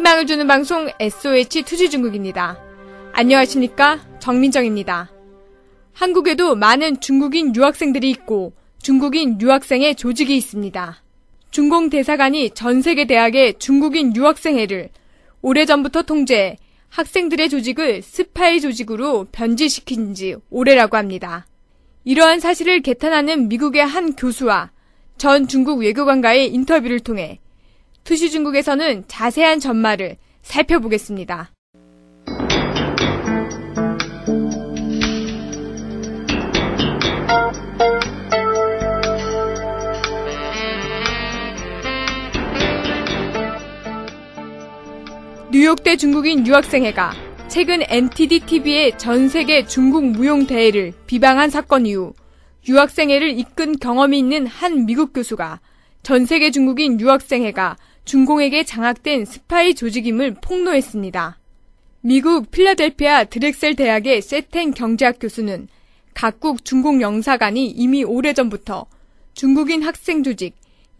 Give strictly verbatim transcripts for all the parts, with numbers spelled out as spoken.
희망을 주는 방송 에스오에이치 투지중국입니다. 안녕하십니까? 정민정입니다. 한국에도 많은 중국인 유학생들이 있고 중국인 유학생의 조직이 있습니다. 중공대사관이 전 세계 대학의 중국인 유학생회를 오래전부터 통제해 학생들의 조직을 스파이 조직으로 변질시킨 지 오래라고 합니다. 이러한 사실을 개탄하는 미국의 한 교수와 전 중국 외교관과의 인터뷰를 통해 투시중국에서는 자세한 전말을 살펴보겠습니다. 뉴욕대 중국인 유학생회가 최근 엔티디티비의 전세계 중국 무용대회를 비방한 사건 이후 유학생회를 이끈 경험이 있는 한 미국 교수가 전세계 중국인 유학생회가 중공에게 장악된 스파이 조직임을 폭로했습니다. 미국 필라델피아 드렉셀 대학의 세텐 경제학 교수는 각국 중공 영사관이 이미 오래전부터 중국인 학생 조직,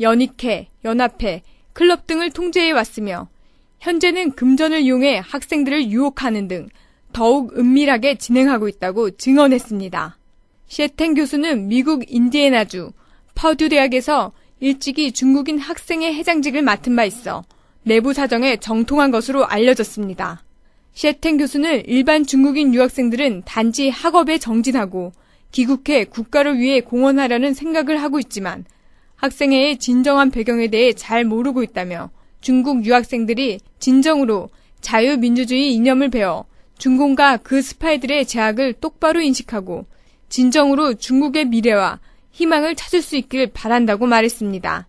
연익회, 연합회, 클럽 등을 통제해왔으며 현재는 금전을 이용해 학생들을 유혹하는 등 더욱 은밀하게 진행하고 있다고 증언했습니다. 세텐 교수는 미국 인디애나주 퍼듀 대학에서 일찍이 중국인 학생의 회장직을 맡은 바 있어 내부 사정에 정통한 것으로 알려졌습니다. 세텐 교수는 일반 중국인 유학생들은 단지 학업에 정진하고 귀국해 국가를 위해 공헌하려는 생각을 하고 있지만 학생회의 진정한 배경에 대해 잘 모르고 있다며 중국 유학생들이 진정으로 자유민주주의 이념을 배워 중공과 그 스파이들의 제약을 똑바로 인식하고 진정으로 중국의 미래와 희망을 찾을 수 있길 바란다고 말했습니다.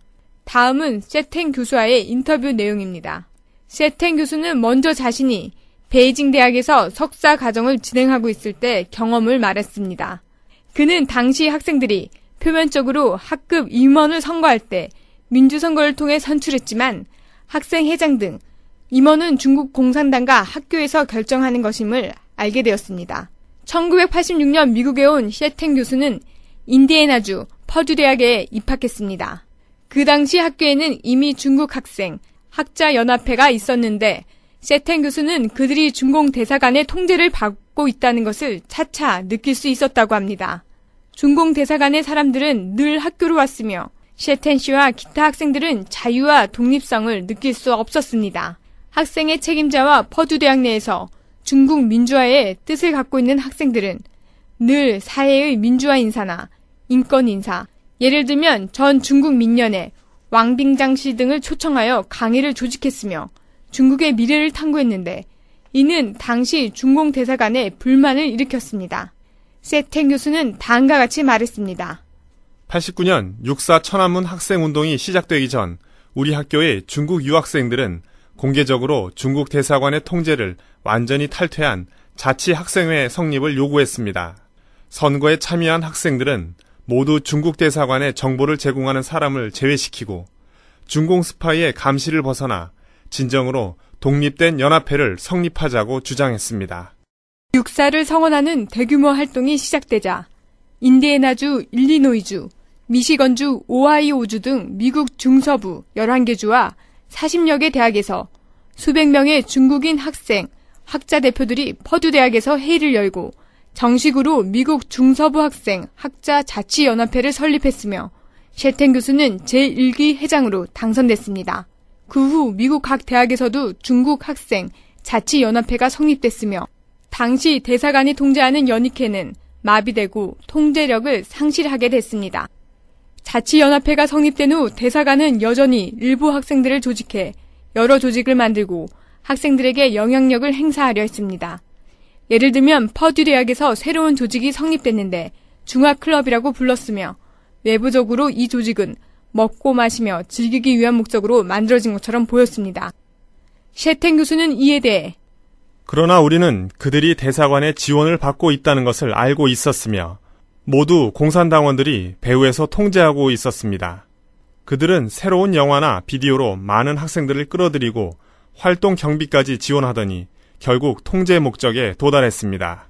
다음은 세텐 교수와의 인터뷰 내용입니다. 세텐 교수는 먼저 자신이 베이징 대학에서 석사 과정을 진행하고 있을 때 경험을 말했습니다. 그는 당시 학생들이 표면적으로 학급 임원을 선거할 때 민주선거를 통해 선출했지만 학생회장 등 임원은 중국 공산당과 학교에서 결정하는 것임을 알게 되었습니다. 천구백팔십육 년 미국에 온 세텐 교수는 인디애나주 퍼듀 대학에 입학했습니다. 그 당시 학교에는 이미 중국 학생, 학자연합회가 있었는데 세텐 교수는 그들이 중공 대사관의 통제를 받고 있다는 것을 차차 느낄 수 있었다고 합니다. 중공 대사관의 사람들은 늘 학교로 왔으며 세텐 씨와 기타 학생들은 자유와 독립성을 느낄 수 없었습니다. 학생의 책임자와 퍼듀 대학 내에서 중국 민주화의 뜻을 갖고 있는 학생들은 늘 사회의 민주화 인사나 인권 인사, 예를 들면 전 중국 민연회, 왕빙장 씨 등을 초청하여 강의를 조직했으며 중국의 미래를 탐구했는데 이는 당시 중공 대사관에 불만을 일으켰습니다. 세텐 교수는 다음과 같이 말했습니다. 팔십구 년 육사 천안문 학생운동이 시작되기 전 우리 학교의 중국 유학생들은 공개적으로 중국 대사관의 통제를 완전히 탈퇴한 자치학생회 성립을 요구했습니다. 선거에 참여한 학생들은 모두 중국 대사관에 정보를 제공하는 사람을 제외시키고 중공 스파이의 감시를 벗어나 진정으로 독립된 연합회를 성립하자고 주장했습니다. 육사를 성원하는 대규모 활동이 시작되자 인디애나주, 일리노이주, 미시건주, 오하이오주 등 미국 중서부 열한 개 주와 사십여 개 대학에서 수백 명의 중국인 학생, 학자 대표들이 퍼듀 대학에서 회의를 열고 정식으로 미국 중서부 학생 학자 자치연합회를 설립했으며 세텐 교수는 제일 기 회장으로 당선됐습니다. 그 후 미국 각 대학에서도 중국 학생 자치연합회가 성립됐으며 당시 대사관이 통제하는 연익회는 마비되고 통제력을 상실하게 됐습니다. 자치연합회가 성립된 후 대사관은 여전히 일부 학생들을 조직해 여러 조직을 만들고 학생들에게 영향력을 행사하려 했습니다. 예를 들면 퍼듀 대학에서 새로운 조직이 성립됐는데 중학클럽이라고 불렀으며 외부적으로 이 조직은 먹고 마시며 즐기기 위한 목적으로 만들어진 것처럼 보였습니다. 세텐 교수는 이에 대해 그러나 우리는 그들이 대사관의 지원을 받고 있다는 것을 알고 있었으며 모두 공산당원들이 배후에서 통제하고 있었습니다. 그들은 새로운 영화나 비디오로 많은 학생들을 끌어들이고 활동 경비까지 지원하더니 결국 통제 목적에 도달했습니다.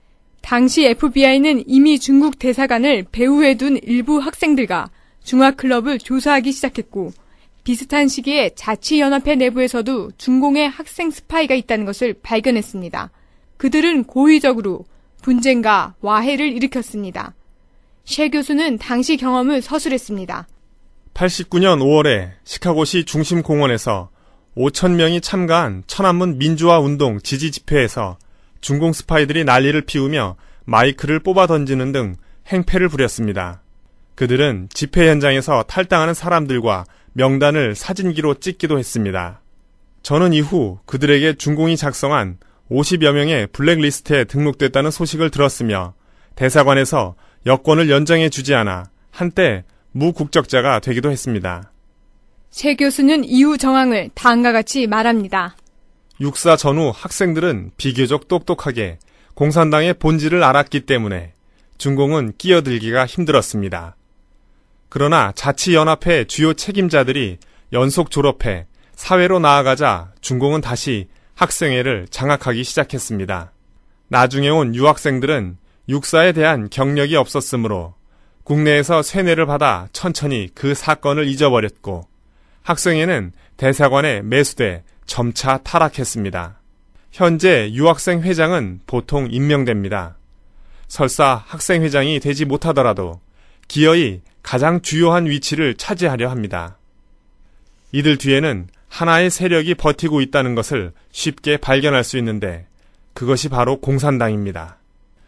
당시 에프비아이는 이미 중국 대사관을 배후에 둔 일부 학생들과 중학클럽을 조사하기 시작했고 비슷한 시기에 자치연합회 내부에서도 중공의 학생 스파이가 있다는 것을 발견했습니다. 그들은 고의적으로 분쟁과 와해를 일으켰습니다. 셰 교수는 당시 경험을 서술했습니다. 팔십구 년 오월에 시카고시 중심 공원에서 오천 명이 참가한 천안문 민주화 운동 지지 집회에서 중공 스파이들이 난리를 피우며 마이크를 뽑아 던지는 등 행패를 부렸습니다. 그들은 집회 현장에서 탈당하는 사람들과 명단을 사진기로 찍기도 했습니다. 저는 이후 그들에게 중공이 작성한 오십여 명의 블랙리스트에 등록됐다는 소식을 들었으며 대사관에서 여권을 연장해 주지 않아 한때 무국적자가 되기도 했습니다. 셰 교수는 이후 정황을 다음과 같이 말합니다. 육사 전후 학생들은 비교적 똑똑하게 공산당의 본질을 알았기 때문에 중공은 끼어들기가 힘들었습니다. 그러나 자치연합회 주요 책임자들이 연속 졸업해 사회로 나아가자 중공은 다시 학생회를 장악하기 시작했습니다. 나중에 온 유학생들은 육사에 대한 경력이 없었으므로 국내에서 세뇌를 받아 천천히 그 사건을 잊어버렸고 학생회는 대사관에 매수돼 점차 타락했습니다. 현재 유학생 회장은 보통 임명됩니다. 설사 학생회장이 되지 못하더라도 기어이 가장 주요한 위치를 차지하려 합니다. 이들 뒤에는 하나의 세력이 버티고 있다는 것을 쉽게 발견할 수 있는데 그것이 바로 공산당입니다.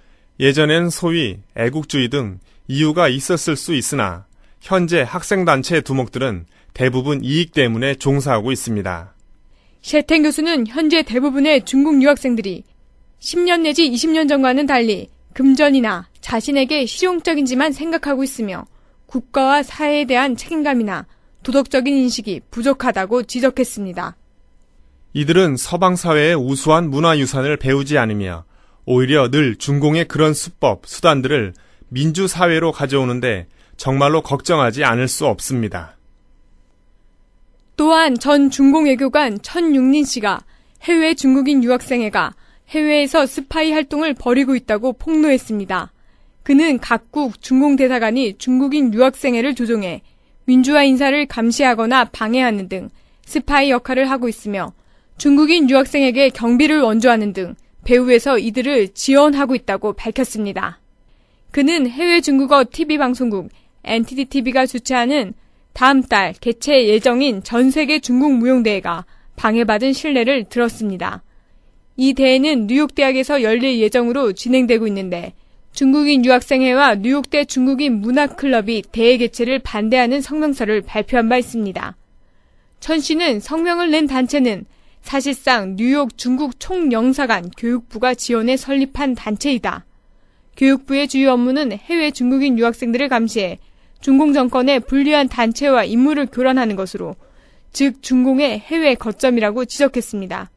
예전엔 소위 애국주의 등 이유가 있었을 수 있으나 현재 학생단체 두목들은 대부분 이익 때문에 종사하고 있습니다. 셰텐 교수는 현재 대부분의 중국 유학생들이 십 년 내지 이십 년 전과는 달리 금전이나 자신에게 실용적인지만 생각하고 있으며 국가와 사회에 대한 책임감이나 도덕적인 인식이 부족하다고 지적했습니다. 이들은 서방 사회의 우수한 문화유산을 배우지 않으며 오히려 늘 중공의 그런 수법, 수단들을 민주사회로 가져오는데 정말로 걱정하지 않을 수 없습니다. 또한 전 중공외교관 천육린 씨가 해외 중국인 유학생회가 해외에서 스파이 활동을 벌이고 있다고 폭로했습니다. 그는 각국 중공대사관이 중국인 유학생회를 조종해 민주화 인사를 감시하거나 방해하는 등 스파이 역할을 하고 있으며 중국인 유학생에게 경비를 원조하는 등 배후에서 이들을 지원하고 있다고 밝혔습니다. 그는 해외 중국어 티비 방송국 엔티디티비가 주최하는 다음 달 개최 예정인 전세계 중국 무용대회가 방해받은 신뢰를 들었습니다. 이 대회는 뉴욕대학에서 열릴 예정으로 진행되고 있는데 중국인 유학생회와 뉴욕대 중국인 문화클럽이 대회 개최를 반대하는 성명서를 발표한 바 있습니다. 천 씨는 성명을 낸 단체는 사실상 뉴욕 중국 총영사관 교육부가 지원해 설립한 단체이다. 교육부의 주요 업무는 해외 중국인 유학생들을 감시해 중공 정권의 불리한 단체와 임무를 교란하는 것으로, 즉 중공의 해외 거점이라고 지적했습니다.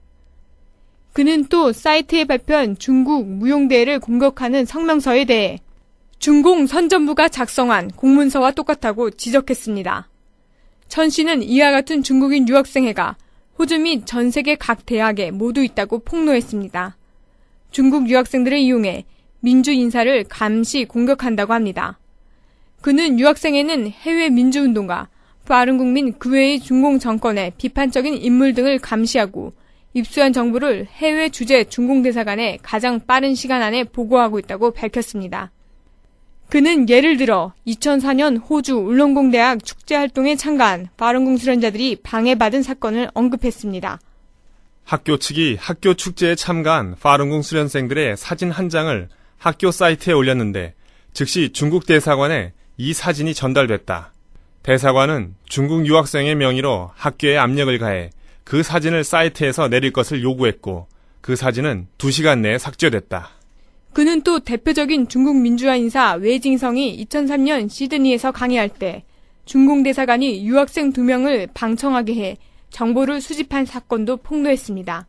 그는 또 사이트에 발표한 중국 무용대회를 공격하는 성명서에 대해 중공 선전부가 작성한 공문서와 똑같다고 지적했습니다. 천 씨는 이와 같은 중국인 유학생회가 호주 및 전 세계 각 대학에 모두 있다고 폭로했습니다. 중국 유학생들을 이용해 민주 인사를 감시 공격한다고 합니다. 그는 유학생회는 해외 민주운동가, 빠른국 민 그 외의 중공 정권의 비판적인 인물 등을 감시하고 입수한 정보를 해외 주재 중공대사관에 가장 빠른 시간 안에 보고하고 있다고 밝혔습니다. 그는 예를 들어 이천사 년 호주 울렁공대학 축제활동에 참가한 빠른궁 수련자들이 방해받은 사건을 언급했습니다. 학교 측이 학교 축제에 참가한 파룬궁 수련생들의 사진 한 장을 학교 사이트에 올렸는데 즉시 중국 대사관에 이 사진이 전달됐다. 대사관은 중국 유학생의 명의로 학교에 압력을 가해 그 사진을 사이트에서 내릴 것을 요구했고 그 사진은 두 시간 내에 삭제됐다. 그는 또 대표적인 중국 민주화 인사 웨징성이 이천삼 년 시드니에서 강의할 때 중공 대사관이 유학생 두 명을 방청하게 해 정보를 수집한 사건도 폭로했습니다.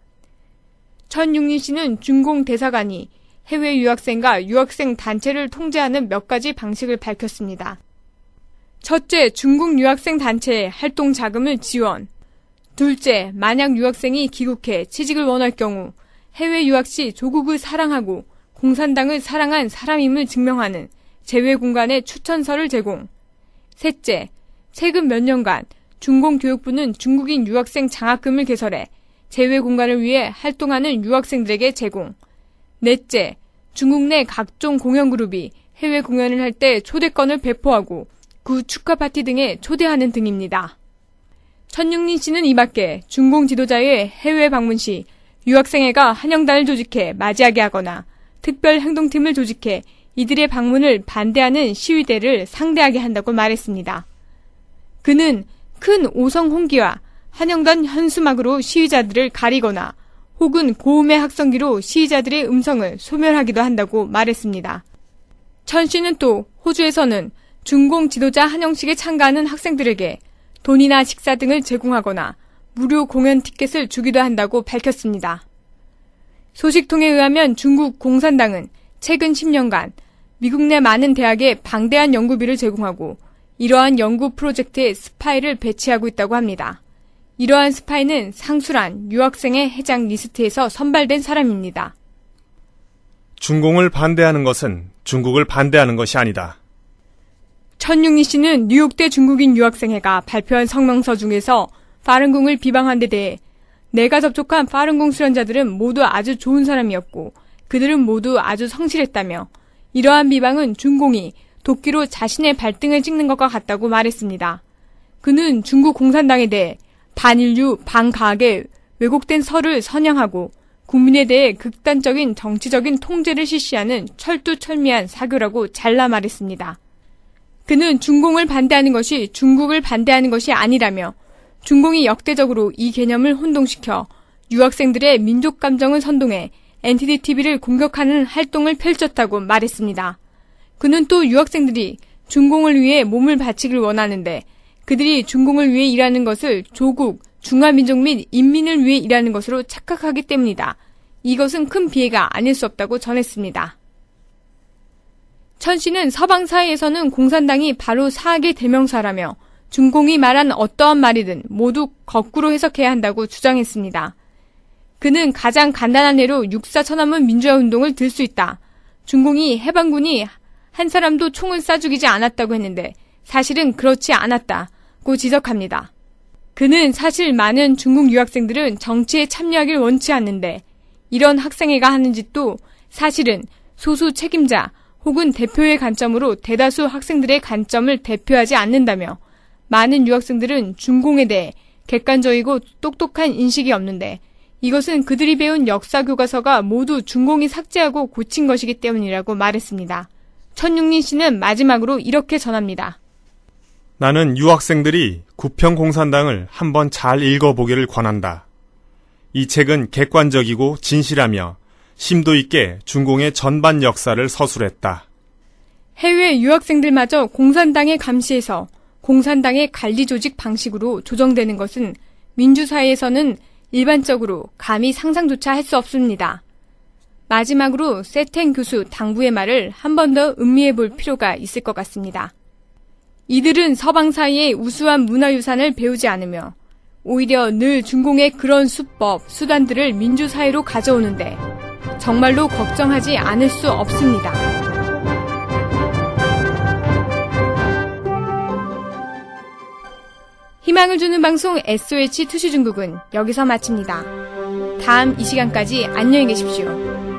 천육린 씨는 중공 대사관이 해외 유학생과 유학생 단체를 통제하는 몇 가지 방식을 밝혔습니다. 첫째, 중국 유학생 단체의 활동 자금을 지원. 둘째, 만약 유학생이 귀국해 취직을 원할 경우 해외 유학 시 조국을 사랑하고 공산당을 사랑한 사람임을 증명하는 재외 공간의 추천서를 제공. 셋째, 최근 몇 년간 중공교육부는 중국인 유학생 장학금을 개설해 재외 공간을 위해 활동하는 유학생들에게 제공. 넷째, 중국 내 각종 공연그룹이 해외 공연을 할 때 초대권을 배포하고 그 축하 파티 등에 초대하는 등입니다. 천육린 씨는 이 밖에 중공 지도자의 해외 방문 시 유학생회가 환영단을 조직해 맞이하게 하거나 특별 행동팀을 조직해 이들의 방문을 반대하는 시위대를 상대하게 한다고 말했습니다. 그는 큰 오성 홍기와 환영단 현수막으로 시위자들을 가리거나 혹은 고음의 학성기로 시위자들의 음성을 소멸하기도 한다고 말했습니다. 천 씨는 또 호주에서는 중공 지도자 환영식에 참가하는 학생들에게 돈이나 식사 등을 제공하거나 무료 공연 티켓을 주기도 한다고 밝혔습니다. 소식통에 의하면 중국 공산당은 최근 십 년간 미국 내 많은 대학에 방대한 연구비를 제공하고 이러한 연구 프로젝트에 스파이를 배치하고 있다고 합니다. 이러한 스파이는 상수란 유학생의 해장 리스트에서 선발된 사람입니다. 중공을 반대하는 것은 중국을 반대하는 것이 아니다. 천육리 씨는 뉴욕대 중국인 유학생회가 발표한 성명서 중에서 파룬궁을 비방한 데 대해 내가 접촉한 파룬궁 수련자들은 모두 아주 좋은 사람이었고 그들은 모두 아주 성실했다며 이러한 비방은 중공이 도끼로 자신의 발등을 찍는 것과 같다고 말했습니다. 그는 중국 공산당에 대해 반인류, 반과학의 왜곡된 설을 선양하고 국민에 대해 극단적인 정치적인 통제를 실시하는 철두철미한 사교라고 잘라 말했습니다. 그는 중공을 반대하는 것이 중국을 반대하는 것이 아니라며 중공이 역대적으로 이 개념을 혼동시켜 유학생들의 민족 감정을 선동해 엔티디티비를 공격하는 활동을 펼쳤다고 말했습니다. 그는 또 유학생들이 중공을 위해 몸을 바치길 원하는데 그들이 중공을 위해 일하는 것을 조국, 중화민족 및 인민을 위해 일하는 것으로 착각하기 때문이다. 이것은 큰 피해가 아닐 수 없다고 전했습니다. 천 씨는 서방 사회에서는 공산당이 바로 사악의 대명사라며 중공이 말한 어떠한 말이든 모두 거꾸로 해석해야 한다고 주장했습니다. 그는 가장 간단한 예로 육사 천안문 민주화 운동을 들 수 있다. 중공이 해방군이 한 사람도 총을 쏴 죽이지 않았다고 했는데 사실은 그렇지 않았다고 지적합니다. 그는 사실 많은 중국 유학생들은 정치에 참여하길 원치 않는데 이런 학생회가 하는 짓도 사실은 소수 책임자 혹은 대표의 관점으로 대다수 학생들의 관점을 대표하지 않는다며 많은 유학생들은 중공에 대해 객관적이고 똑똑한 인식이 없는데 이것은 그들이 배운 역사 교과서가 모두 중공이 삭제하고 고친 것이기 때문이라고 말했습니다. 천육린 씨는 마지막으로 이렇게 전합니다. 나는 유학생들이 구평공산당을 한번 잘 읽어보기를 권한다. 이 책은 객관적이고 진실하며 심도 있게 중공의 전반 역사를 서술했다. 해외 유학생들마저 공산당의 감시에서 공산당의 관리 조직 방식으로 조정되는 것은 민주사회에서는 일반적으로 감히 상상조차 할 수 없습니다. 마지막으로 세텐 교수 당부의 말을 한 번 더 음미해 볼 필요가 있을 것 같습니다. 이들은 서방 사이의 우수한 문화유산을 배우지 않으며 오히려 늘 중공의 그런 수법, 수단들을 민주사회로 가져오는데 정말로 걱정하지 않을 수 없습니다. 희망을 주는 방송 에스오에이치 투시중국은 여기서 마칩니다. 다음 이 시간까지 안녕히 계십시오.